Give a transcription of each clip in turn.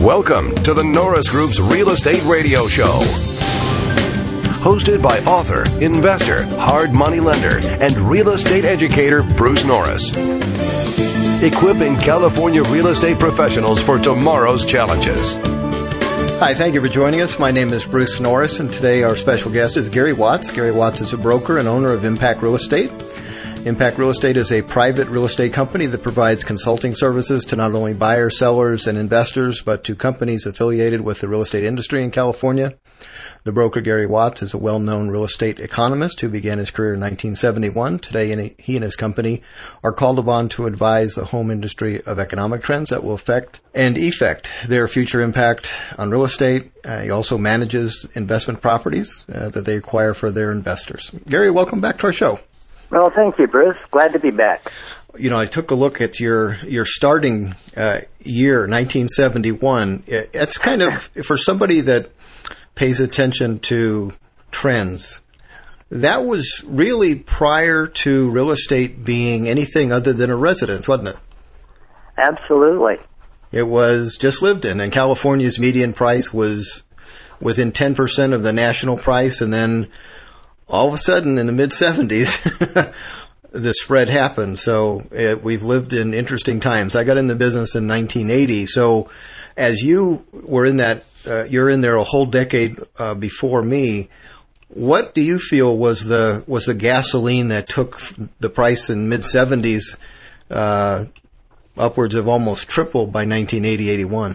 Welcome to the Norris Group's Real Estate Radio Show. Hosted by author, investor, hard money lender, and real estate educator Bruce Norris. Equipping California real estate professionals for tomorrow's challenges. Hi, thank you for joining us. My name is Bruce Norris, and today our special guest is Gary Watts. Gary Watts is a broker and owner of Impact Real Estate. Impact Real Estate is a private real estate company that provides consulting services to not only buyers, sellers, and investors, but to companies affiliated with the real estate industry in California. The broker, Gary Watts, is a well-known real estate economist who began his career in 1971. Today, he and his company are called upon to advise the home industry of economic trends that will affect and effect their future impact on real estate. He also manages investment properties that they acquire for their investors. Gary, welcome back to our show. Well, thank you, Bruce. Glad to be back. You know, I took a look at your starting year, 1971. It's kind of, for somebody that pays attention to trends, that was really prior to real estate being anything other than a residence, wasn't it? Absolutely. It was just lived in, and California's median price was within 10% of the national price, and then all of a sudden, in the mid-'70s, the spread happened. So we've lived in interesting times. I got in the business in 1980. So as you were in that, you're in there a whole decade before me. What do you feel was the gasoline that took the price in mid-'70s upwards of almost triple by 1980-81?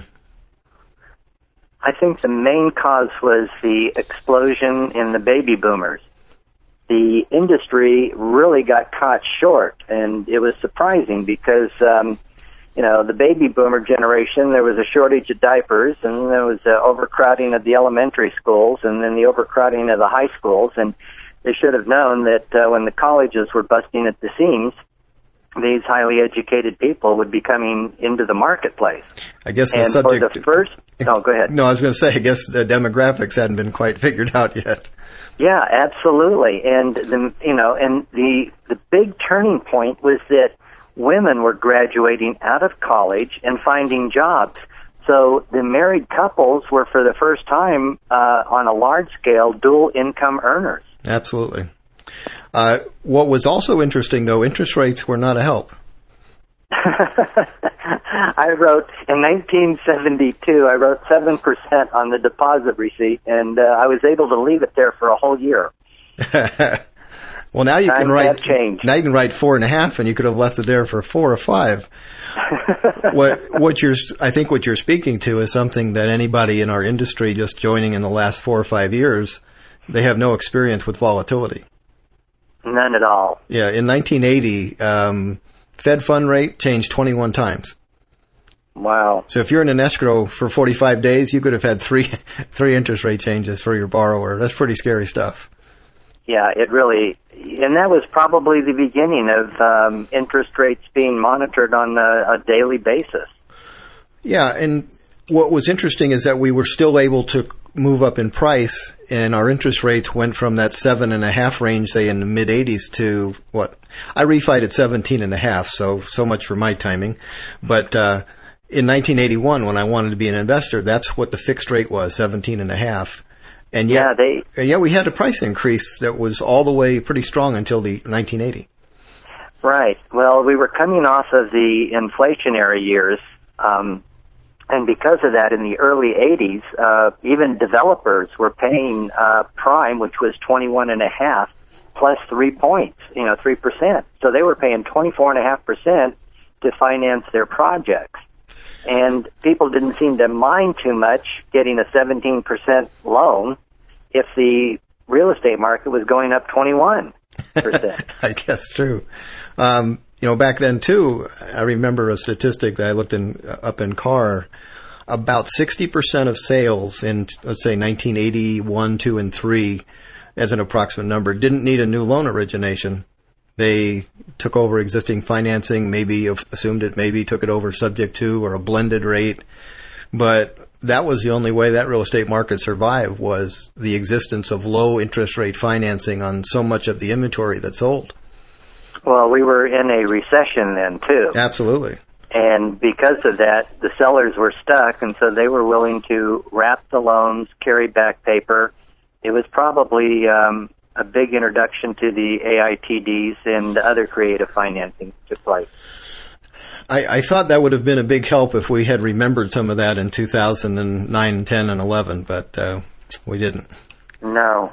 I think the main cause was the explosion in the baby boomers. The industry really got caught short, and it was surprising because, the baby boomer generation, there was a shortage of diapers, and there was overcrowding of the elementary schools, and then the overcrowding of the high schools, and they should have known that when the colleges were busting at the seams, these highly educated people would be coming into the marketplace. I guess the and subject... for the first... No, go ahead. No, I was going to say, I guess the demographics hadn't been quite figured out yet. Yeah, absolutely. And the big turning point was that women were graduating out of college and finding jobs. So the married couples were, for the first time, on a large scale, dual income earners. Absolutely. What was also interesting, though, interest rates were not a help. I wrote, in 1972, I wrote 7% on the deposit receipt, and I was able to leave it there for a whole year. Well, now you can write 4.5, and you could have left it there for 4 or 5. I think what you're speaking to is something that anybody in our industry just joining in the last 4 or 5 years, they have no experience with volatility. None at all. Yeah, in 1980, Fed fund rate changed 21 times. Wow. So if you're in an escrow for 45 days, you could have had three interest rate changes for your borrower. That's pretty scary stuff. Yeah, it really, and that was probably the beginning of interest rates being monitored on a daily basis. Yeah, and what was interesting is that we were still able to move up in price, and our interest rates went from that 7.5 range, say in the mid-'80s, to what? I refied at 17.5, so much for my timing. But in 1981, when I wanted to be an investor, that's what the fixed rate was, 17.5. And yet, we had a price increase that was all the way pretty strong until the 1980. Right. Well, we were coming off of the inflationary years, and because of that, in the early 80s, even developers were paying prime, which was 21.5 plus 3 points, 3%. So they were paying 24.5% to finance their projects. And people didn't seem to mind too much getting a 17% loan if the real estate market was going up 21%. I guess true. Back then, too, I remember a statistic that I looked up in Carr. About 60% of sales in, let's say, 1981, 2, and 3, as an approximate number, didn't need a new loan origination. They took over existing financing, maybe assumed it, maybe took it over subject to or a blended rate. But that was the only way that real estate market survived, was the existence of low interest rate financing on so much of the inventory that sold. Well, we were in a recession then, too. Absolutely. And because of that, the sellers were stuck, and so they were willing to wrap the loans, carry back paper. It was probably a big introduction to the AITDs and other creative financing took place. I thought that would have been a big help if we had remembered some of that in 2009, 10, and 11, but we didn't. No.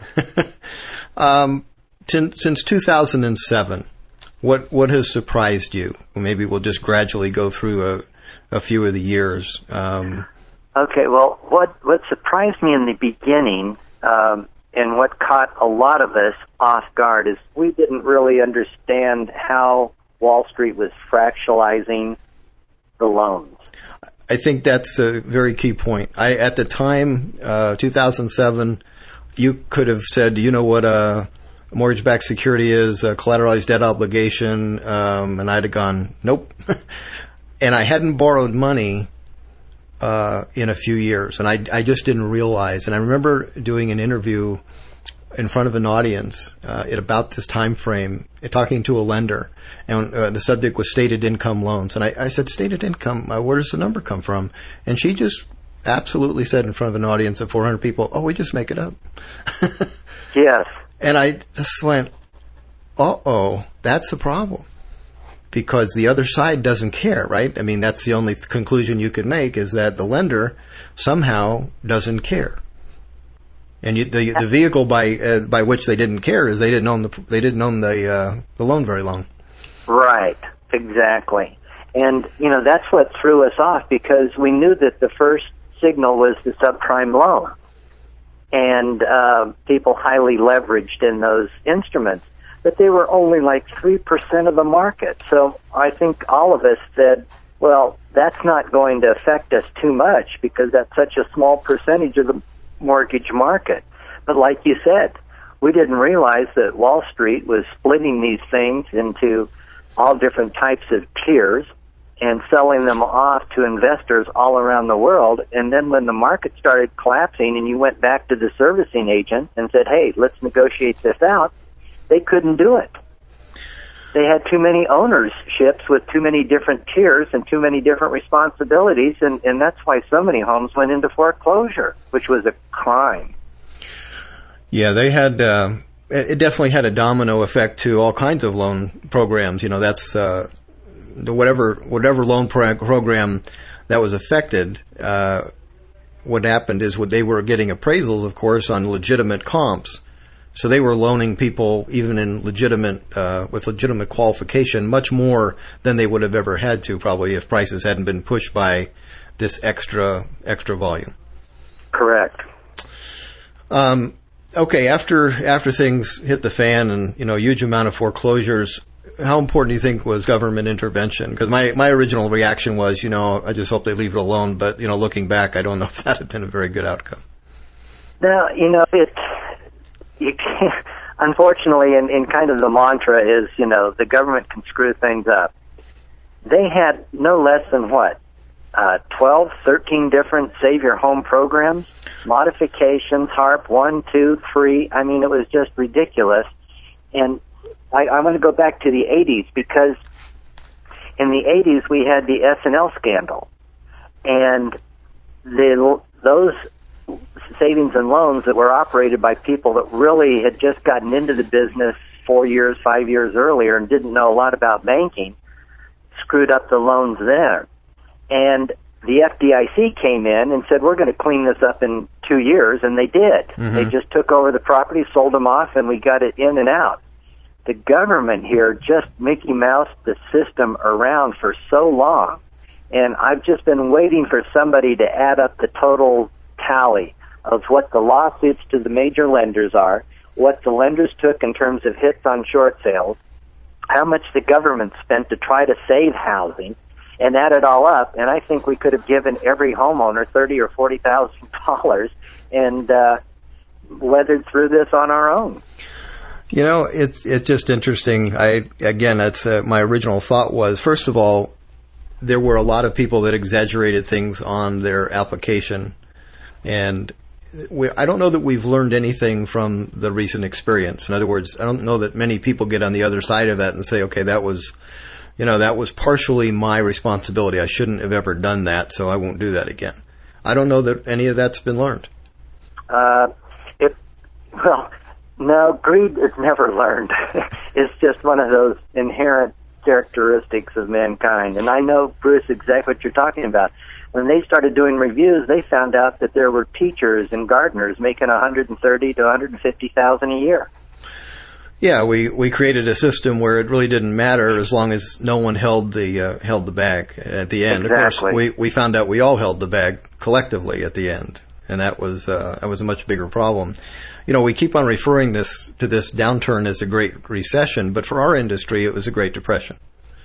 Since 2007, what has surprised you? Maybe we'll just gradually go through a few of the years. Okay, well, what surprised me in the beginning, and what caught a lot of us off guard, is we didn't really understand how Wall Street was fractionalizing the loans. I think that's a very key point. At the time, 2007, you could have said, you know what a mortgage-backed security is, a collateralized debt obligation, and I'd have gone, nope. And I hadn't borrowed money in a few years, and I just didn't realize. And I remember doing an interview in front of an audience at about this time frame, talking to a lender, and the subject was stated income loans. And I said, stated income, where does the number come from? And she just absolutely said in front of an audience of 400 people, oh, we just make it up. Yes. And I just went, uh-oh, that's a problem. Because the other side doesn't care, right? I mean, that's the only conclusion you could make, is that the lender somehow doesn't care. And the vehicle by which they didn't care is they didn't own the loan very long. Right, exactly. And that's what threw us off, because we knew that the first signal was the subprime loan, and people highly leveraged in those instruments. But they were only like 3% of the market. So I think all of us said, well, that's not going to affect us too much, because that's such a small percentage of the mortgage market. But like you said, we didn't realize that Wall Street was splitting these things into all different types of tiers and selling them off to investors all around the world. And then when the market started collapsing and you went back to the servicing agent and said, hey, let's negotiate this out, they couldn't do it. They had too many ownerships with too many different tiers and too many different responsibilities, and that's why so many homes went into foreclosure, which was a crime. Yeah, they had it definitely had a domino effect to all kinds of loan programs. That's whatever loan program that was affected. What happened is they were getting appraisals, of course, on legitimate comps. So they were loaning people even in with legitimate qualification much more than they would have ever had to, probably, if prices hadn't been pushed by this extra volume. Correct. Okay, after things hit the fan and a huge amount of foreclosures, how important do you think was government intervention? Because my original reaction was, I just hope they leave it alone. But looking back, I don't know if that had been a very good outcome. Now, you can't, unfortunately, and kind of the mantra is, the government can screw things up. They had no less than 12, 13 different Save Your Home programs, modifications, HARP 1, 2, 3. I mean, it was just ridiculous. And I want to go back to the 80s, because in the 80s we had the S&L scandal. And those savings and loans that were operated by people that really had just gotten into the business 4 years, 5 years earlier and didn't know a lot about banking, screwed up the loans there. And the FDIC came in and said, we're going to clean this up in 2 years, and they did. Mm-hmm. They just took over the property, sold them off, and we got it in and out. The government here just Mickey Moused the system around for so long, and I've just been waiting for somebody to add up the total tally of what the lawsuits to the major lenders are, what the lenders took in terms of hits on short sales, how much the government spent to try to save housing, and add it all up. And I think we could have given every homeowner $30,000 or $40,000 and weathered through this on our own. It's just interesting. That's my original thought was, first of all, there were a lot of people that exaggerated things on their application. And I don't know that we've learned anything from the recent experience. In other words, I don't know that many people get on the other side of that and say, okay, that was, that was partially my responsibility. I shouldn't have ever done that, so I won't do that again. I don't know that any of that's been learned. No, greed is never learned. It's just one of those inherent characteristics of mankind. And I know, Bruce, exactly what you're talking about. When they started doing reviews, they found out that there were teachers and gardeners making $130,000 to $150,000 a year. Yeah, we created a system where it really didn't matter as long as no one held the bag at the end. Exactly. Of course, we found out we all held the bag collectively at the end, and that was a much bigger problem. We keep on referring to this downturn as a Great Recession, but for our industry, it was a Great Depression.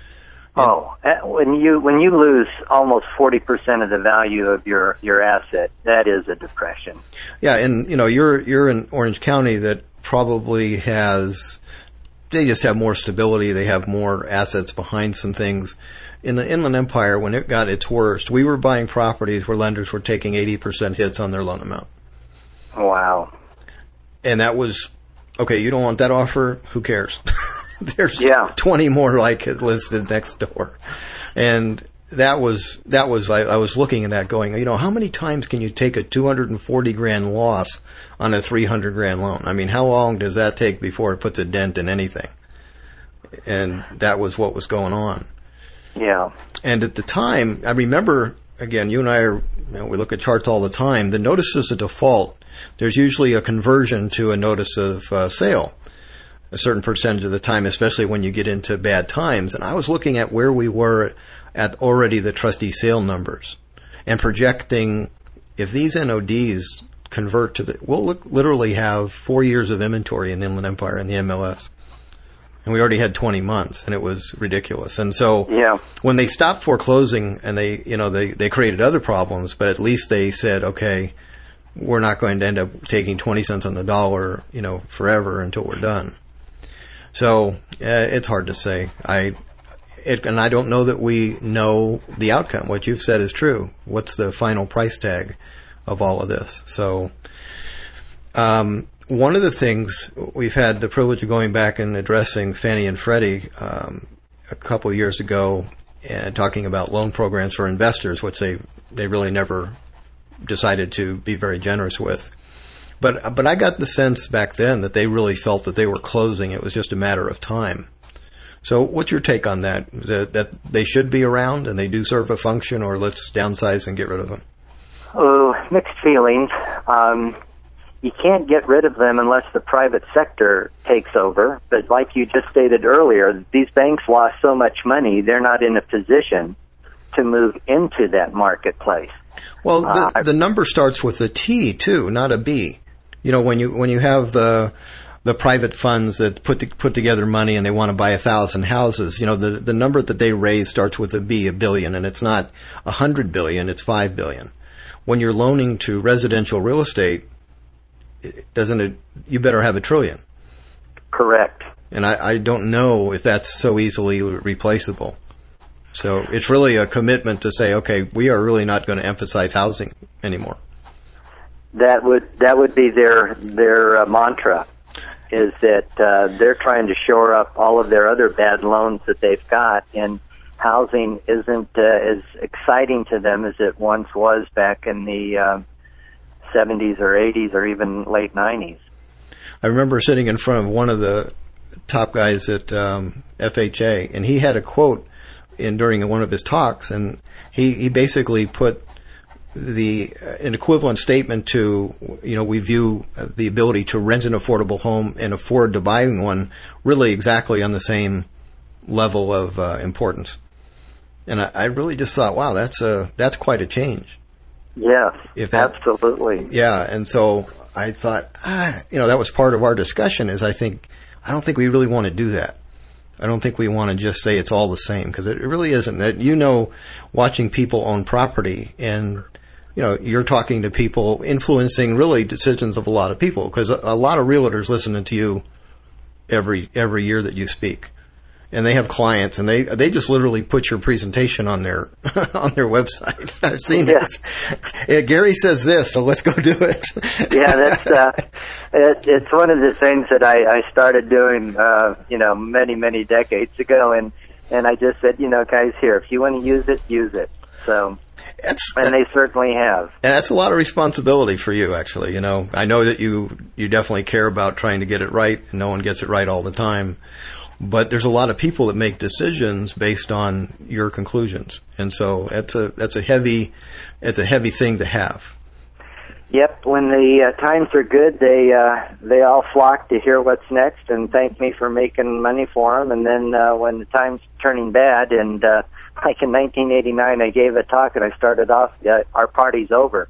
When you lose almost 40% of the value of your asset, that is a depression. Yeah, and you're in Orange County that probably they just have more stability. They have more assets behind some things. In the Inland Empire, when it got its worst, we were buying properties where lenders were taking 80% hits on their loan amount. Wow. And that was, okay, you don't want that offer? Who cares? There's 20 more like it listed next door. And that was I was looking at that going, how many times can you take a $240,000 loss on a $300,000 loan? I mean, how long does that take before it puts a dent in anything? And that was what was going on. Yeah. And at the time, I remember, again, you and I we look at charts all the time. The notices of default, there's usually a conversion to a notice of sale a certain percentage of the time, especially when you get into bad times. And I was looking at where we were at already the trustee sale numbers and projecting if these NODs convert to we'll literally have 4 years of inventory in the Inland Empire and the MLS. And we already had 20 months, and it was ridiculous. And so when they stopped foreclosing and they created other problems, but at least they said, okay, we're not going to end up taking 20 cents on the dollar, forever until we're done. So it's hard to say. And I don't know that we know the outcome. What you've said is true. What's the final price tag of all of this? So one of the things we've had the privilege of going back and addressing Fannie and Freddie a couple of years ago and talking about loan programs for investors, which they really never decided to be very generous with. But I got the sense back then that they really felt that they were closing. It was just a matter of time. So what's your take on that? That they should be around and they do serve a function, or let's downsize and get rid of them? Oh, mixed feelings. You can't get rid of them unless the private sector takes over. But like you just stated earlier, these banks lost so much money, they're not in a position to move into that marketplace. Well, the number starts with a T too, not a B. When you have the private funds that put together money and they want to buy 1,000 houses, the number that they raise starts with a B, $1 billion, and it's not $100 billion, it's $5 billion. When you're loaning to residential real estate, you better have $1 trillion. Correct. And I don't know if that's so easily replaceable. So it's really a commitment to say, okay, we are really not going to emphasize housing anymore. That would be their mantra, is that they're trying to shore up all of their other bad loans that they've got, and housing isn't as exciting to them as it once was back in the 70s or 80s or even late 90s. I remember sitting in front of one of the top guys at FHA, and he had a quote during one of his talks, and he basically put an equivalent statement to, we view the ability to rent an affordable home and afford to buy one really exactly on the same level of importance. And I really just thought, wow, that's quite a change. Yes, absolutely. Yeah, and so I thought, that was part of our discussion. I don't think we really want to do that. I don't think we want to just say it's all the same, because it really isn't. Watching people own property, and you're talking to people, influencing really decisions of a lot of people, because a lot of realtors listening to you every year that you speak. And they have clients, and they just literally put your presentation on their website. I've seen it. Gary says this, so let's go do it. Yeah, it's one of the things that I started doing, many decades ago, and And I just said, guys, here, if you want to use it, use it. So, and they certainly have. And that's a lot of responsibility for you, actually. I know that you definitely care about trying to get it right, and no one gets it right all the time. But there's a lot of people that make decisions based on your conclusions, and so that's a heavy thing to have. Yep, when the times are good, they all flock to hear what's next and thank me for making money for them. And then when the time's turning bad, and like in 1989, I gave a talk and I started off, our party's over.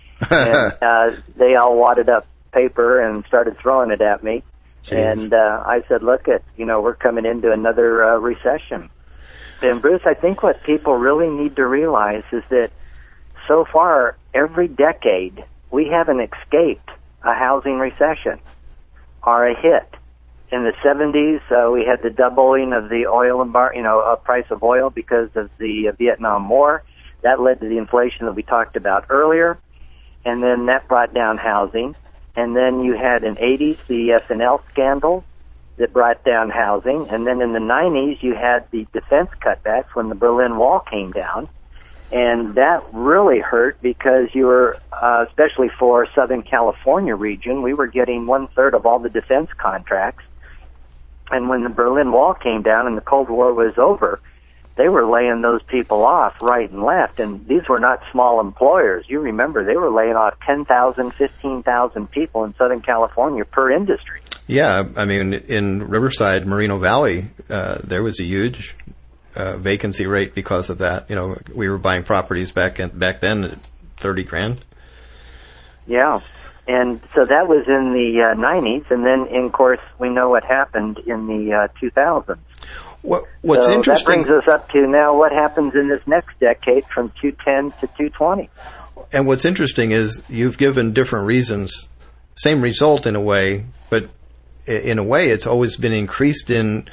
And they all wadded up paper and started throwing it at me. Jeez. And I said, look, we're coming into another recession. And Bruce, I think what people really need to realize is that so far, every decade, we haven't escaped a housing recession or a hit. In the 70s, we had the doubling of the oil price of oil because of the Vietnam War. That led to the inflation that we talked about earlier, and then that brought down housing. And then you had in the 80s the SNL scandal that brought down housing, and then in the 90s you had the defense cutbacks when the Berlin Wall came down. And that really hurt because you were, especially for Southern California region, we were getting 1/3 of all the defense contracts. And when the Berlin Wall came down and the Cold War was over, they were laying those people off right and left. And these were not small employers. You remember, they were laying off 10,000, 15,000 people in Southern California per industry. Yeah, I mean, in Riverside, Moreno Valley, there was a huge vacancy rate because of that. We were buying properties back then at $30,000. Yeah, and so that was in the 90s, and then, of course, we know what happened in the 2000s. What's so interesting? That brings us up to now what happens in this next decade from 210 to 220. And what's interesting is you've given different reasons, same result in a way, but in a way it's always been increased in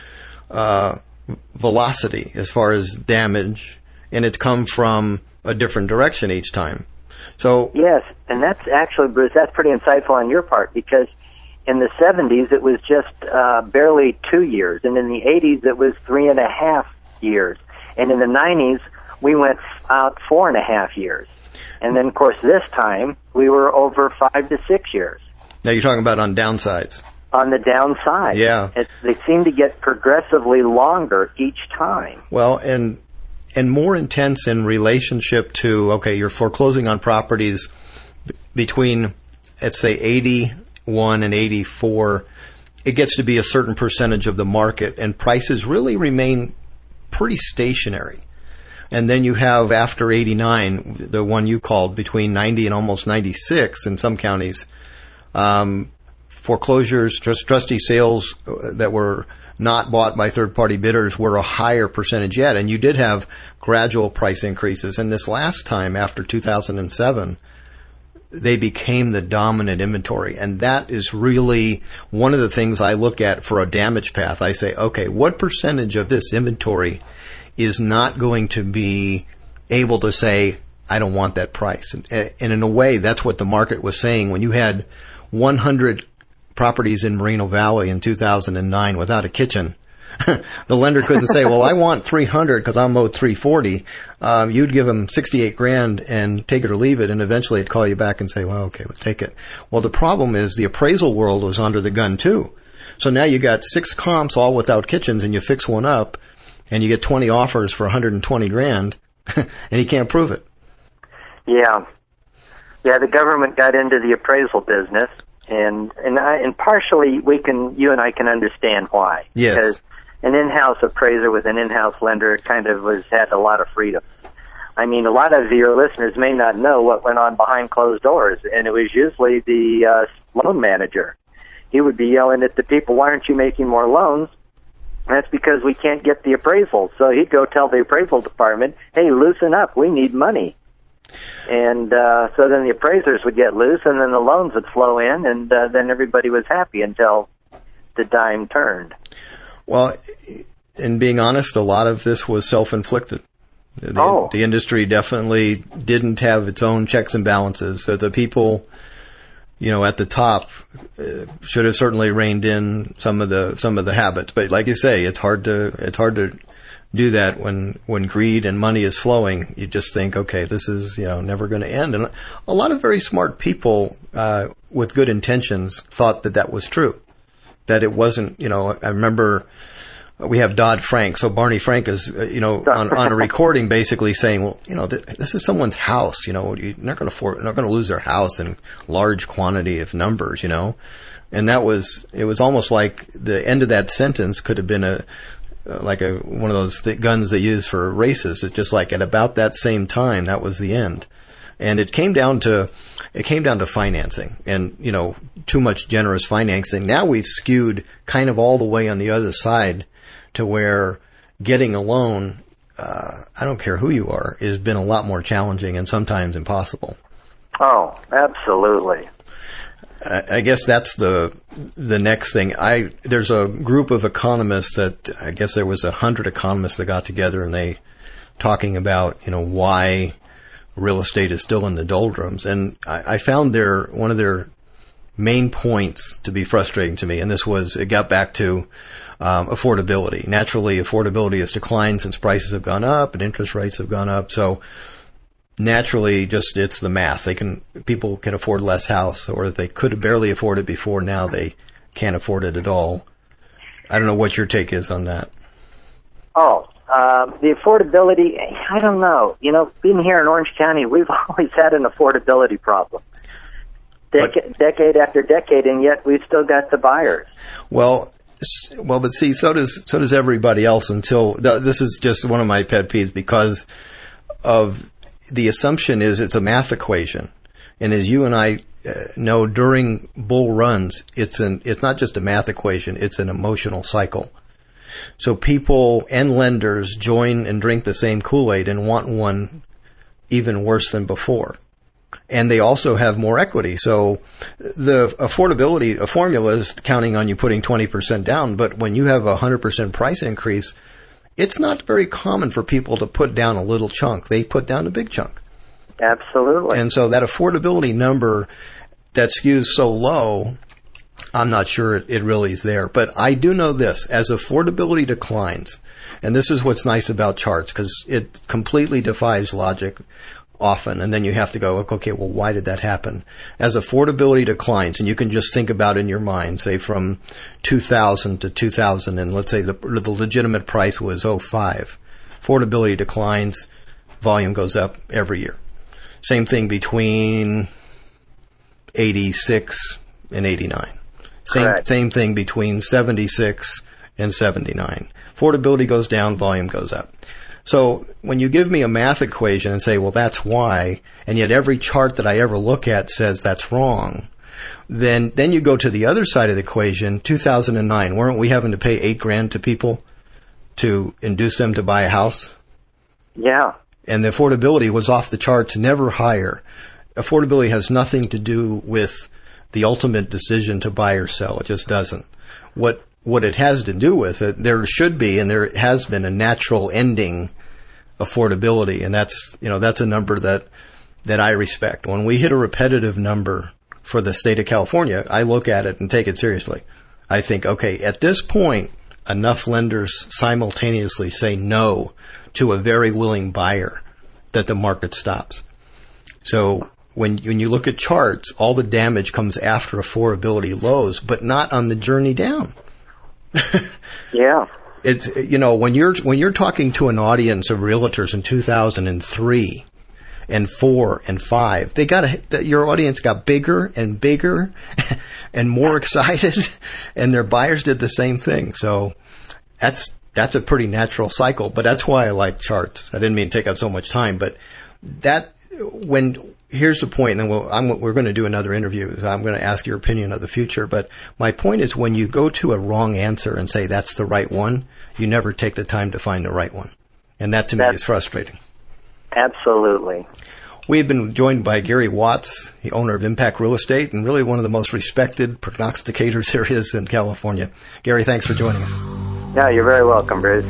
velocity as far as damage, and it's come from a different direction each time. So yes, and that's actually, Bruce, that's pretty insightful on your part, because in the 70s it was just barely 2 years, and in the 80s it was 3.5 years, and in the 90s we went out 4.5 years, and then of course this time we were over 5 to 6 years. Now you're talking about on downsides. On the downside. Yeah. They seem to get progressively longer each time. Well, and more intense in relationship to, okay, you're foreclosing on properties between, let's say, 81 and 84. It gets to be a certain percentage of the market, and prices really remain pretty stationary. And then you have, after 89, the one you called, between 90 and almost 96 in some counties, foreclosures, trustee sales that were not bought by third-party bidders were a higher percentage yet, and you did have gradual price increases. And this last time, after 2007, they became the dominant inventory, and that is really one of the things I look at for a damage path. I say, okay, what percentage of this inventory is not going to be able to say, I don't want that price? And in a way, that's what the market was saying. When you had 100 properties in Moreno Valley in 2009 without a kitchen, the lender couldn't say, well, I want 300 because I'm owed 340. You'd give them $68,000 and take it or leave it, and eventually it'd call you back and say, well, okay, we'll take it. Well, the problem is the appraisal world was under the gun too. So now you got 6 comps all without kitchens, and you fix one up and you get 20 offers for $120,000 and you can't prove it. Yeah. Yeah, the government got into the appraisal business, and partially you and I can understand why. Yes. Because an in-house appraiser with an in-house lender kind of had a lot of freedom. I mean, a lot of your listeners may not know what went on behind closed doors, and it was usually the loan manager. He would be yelling at the people, why aren't you making more loans? And that's because we can't get the appraisal. So he'd go tell the appraisal department, hey, loosen up, we need money. And so then the appraisers would get loose, and then the loans would flow in, and then everybody was happy until the dime turned. Well, in being honest, a lot of this was self-inflicted. The industry definitely didn't have its own checks and balances. So the people, at the top should have certainly reined in some of the habits. But like you say, it's hard to do that when greed and money is flowing. You just think, okay, this is, never going to end. And a lot of very smart people, with good intentions thought that was true, that it wasn't, I remember we have Dodd-Frank. So Barney Frank is, on a recording basically saying, well, this is someone's house, you're not going to lose their house in large quantity of numbers, And it was almost like the end of that sentence could have been one of those guns they use for races. It's just like at about that same time, that was the end. And it came down to financing and, too much generous financing. Now we've skewed kind of all the way on the other side to where getting a loan, I don't care who you are, has been a lot more challenging and sometimes impossible. Oh, absolutely. I guess that's the next thing. There's a group of economists that I guess there was 100 economists that got together and they talking about, why real estate is still in the doldrums. And I found one of their main points to be frustrating to me. And it got back to, affordability. Naturally, affordability has declined since prices have gone up and interest rates have gone up. So, naturally, it's the math. People can afford less house, or they could barely afford it before. Now they can't afford it at all. I don't know what your take is on that. Oh, the affordability, I don't know. Being here in Orange County, we've always had an affordability problem. Decade after decade, and yet we've still got the buyers. Well, but see, so does everybody else this is just one of my pet peeves because of the assumption is it's a math equation. And as you and I know, during bull runs, it's not just a math equation, it's an emotional cycle. So people and lenders join and drink the same Kool-Aid and want one even worse than before. And they also have more equity. So the affordability, a formula is counting on you putting 20% down. But when you have a 100% price increase, it's not very common for people to put down a little chunk. They put down a big chunk. Absolutely. And so that affordability number that skews so low, I'm not sure it really is there. But I do know this, as affordability declines, and this is what's nice about charts, because it completely defies logic often. And then you have to go, okay, well, why did that happen? As affordability declines, and you can just think about in your mind, say from 2000 to 2000, and let's say the legitimate price was 05. Affordability declines, volume goes up every year. Same thing between 86 and 89. Same thing between 76 and 79. Affordability goes down, volume goes up. So when you give me a math equation and say, well, that's why, and yet every chart that I ever look at says that's wrong, then you go to the other side of the equation. 2009, weren't we having to pay $8,000 to people to induce them to buy a house? Yeah. And the affordability was off the charts, never higher. Affordability has nothing to do with the ultimate decision to buy or sell. It just doesn't. What it has to do with it, there should be, and there has been, a natural ending affordability, and that's a number that I respect. When we hit a repetitive number for the state of California, I look at it and take it seriously. I think, okay, at this point, enough lenders simultaneously say no to a very willing buyer that the market stops. So when you look at charts, all the damage comes after affordability lows, but not on the journey down. Yeah. It's, when you're talking to an audience of realtors in 2003 and 4 and 5, your audience got bigger and bigger and more excited, and their buyers did the same thing. So that's a pretty natural cycle, but that's why I like charts. I didn't mean to take up so much time, but here's the point, and we're going to do another interview. So I'm going to ask your opinion of the future. But my point is, when you go to a wrong answer and say that's the right one, you never take the time to find the right one. And that to me is frustrating. Absolutely. We have been joined by Gary Watts, the owner of Impact Real Estate, and really one of the most respected prognosticators there is in California. Gary, thanks for joining us. Yeah, you're very welcome, Bruce.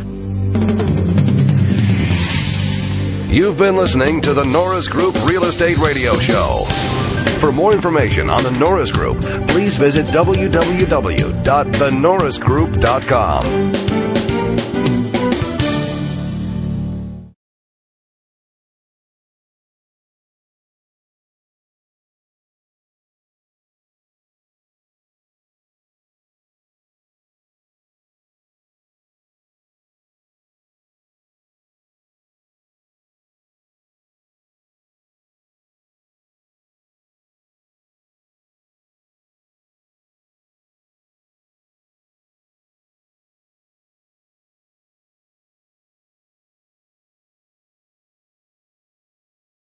You've been listening to the Norris Group Real Estate Radio Show. For more information on the Norris Group, please visit www.thenorrisgroup.com.